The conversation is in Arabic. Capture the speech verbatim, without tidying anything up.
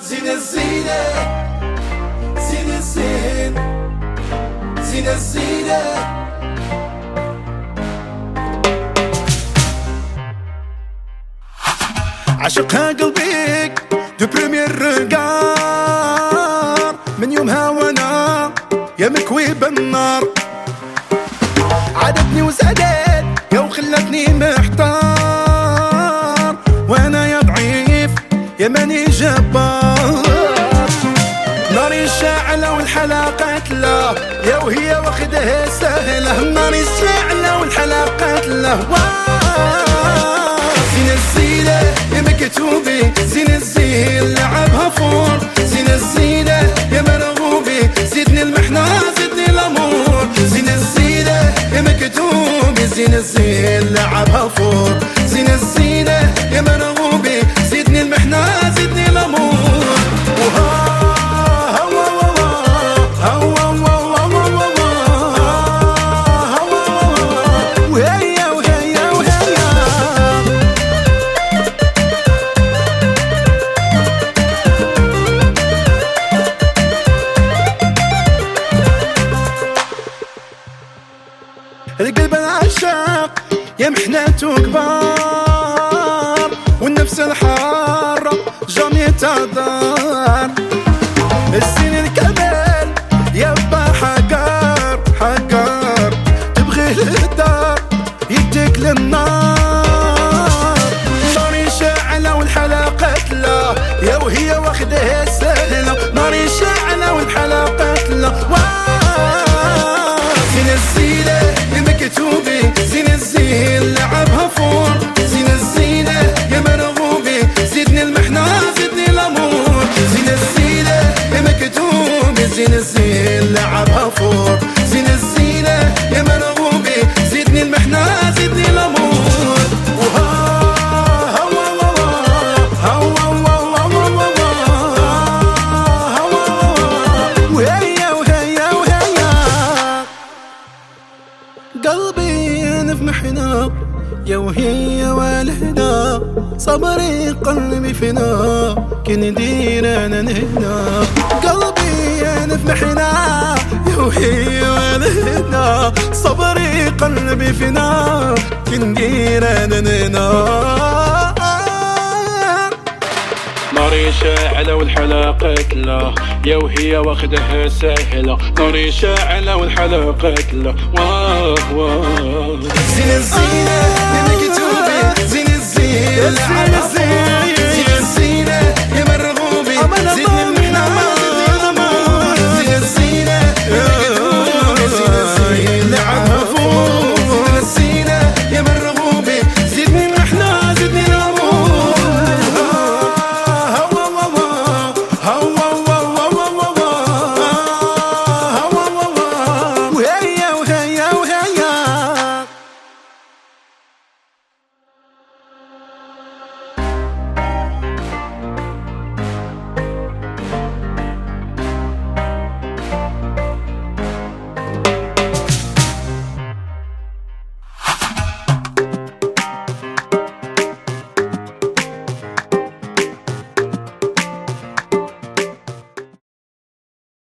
زين الزينة زين الزين زين الزينة. عشقها قلبيك دو بريمير ريغار، من يومها وانا يا مكوي بالنار. عادتني وزادت يا وخلتني محتار، وانا يا ضعيف يا ماني جبار. ناري شاعلة والحلاقة لا يا وهي واخدها سهلة. ناري شاعلة والحلاقة لا زين الزينة يا مكتوبي، زين الزين لعبها فور. زين الزينة يا مرغوبي، زيدني المحنة زيدني الأمور. زين الزينة يا مكتوبي، زين الزين لعبها فور. زين الزينة يا مرغوبي، زيدني المحنة زيدني الأمور. وها القلب العشاق يا محناته كبار، والنفس الحارة جامية تعذر. الزين الكمال يبقى حقار حقار، تبغي للدار يديك للنار. ناري شاعلة والحلاقة لا يا وهي واخدها سهلة. ناري شاعلة والحلاقة لا زين الزينة يا مكتوبي، زين الزين لعبها فور. زين الزينة يا مرغوبي، زيدني المحنة زيدني الأمور. زين الزينة يا مكتوبي، زين الزين لعبها فور. زين الزينة يا مرغوبي، زيدني المحنة زيدني الأمور. وها قلبي أنا في محنة يا وهي والهنا. صبري قلبي فينا كي ندير أنا هنا. قلبي أنا في محنة يا وهي والهنا. صبري قلبي فينا كي ندير أنا هنا. ناري شاعلة والحلاقة لا يا وهي واخدها سهلة. ناري شاعلة والحلاقة لا واه واه. زين الزينة يا مكتوبي،